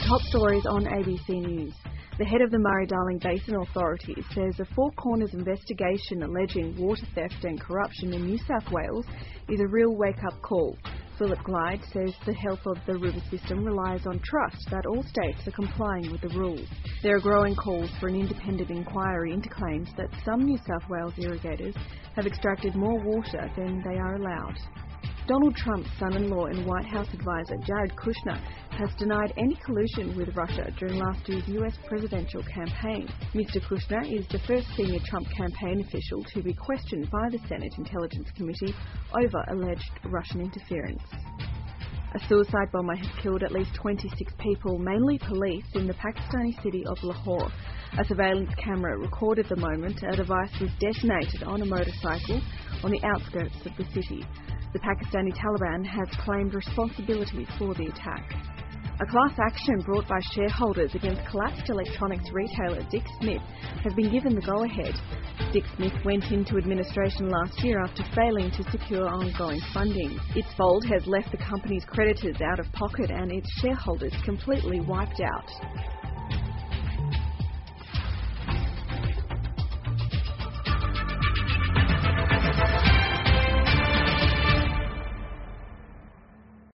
Top stories on ABC News. The head of the Murray-Darling Basin Authority says a Four Corners investigation alleging water theft and corruption in New South Wales is a real wake-up call. Philip Glyde says the health of the river system relies on trust that all states are complying with the rules. There are growing calls for an independent inquiry into claims that some New South Wales irrigators have extracted more water than they are allowed. Donald Trump's son-in-law and White House advisor Jared Kushner has denied any collusion with Russia during last year's US presidential campaign. Mr. Kushner is the first senior Trump campaign official to be questioned by the Senate Intelligence Committee over alleged Russian interference. A suicide bomber has killed at least 26 people, mainly police, in the Pakistani city of Lahore. A surveillance camera recorded the moment a device was detonated on a motorcycle on the outskirts of the city. The Pakistani Taliban has claimed responsibility for the attack. A class action brought by shareholders against collapsed electronics retailer Dick Smith has been given the go-ahead. Dick Smith went into administration last year after failing to secure ongoing funding. Its fold has left the company's creditors out of pocket and its shareholders completely wiped out.